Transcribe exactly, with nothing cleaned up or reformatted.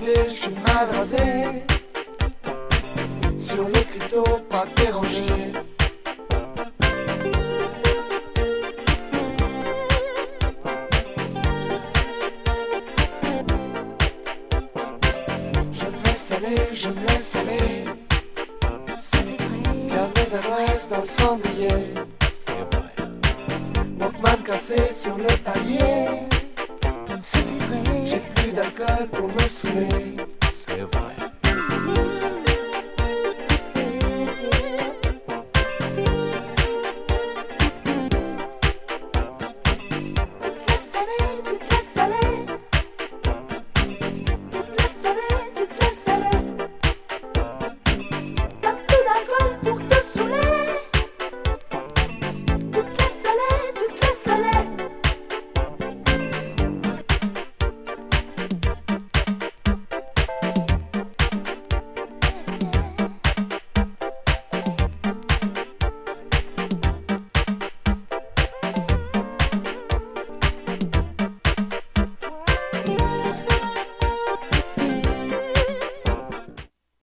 décidé, je suis mal rasé. Sur le crypto, pas dérangé. Je me laisse aller, je me laisse aller. Ça c'est vrai. Carnet d'adresse dans le cendrier. Walkman cassé sur le palier. Ça c'est vrai. J'ai plus d'alcool pour me saouler.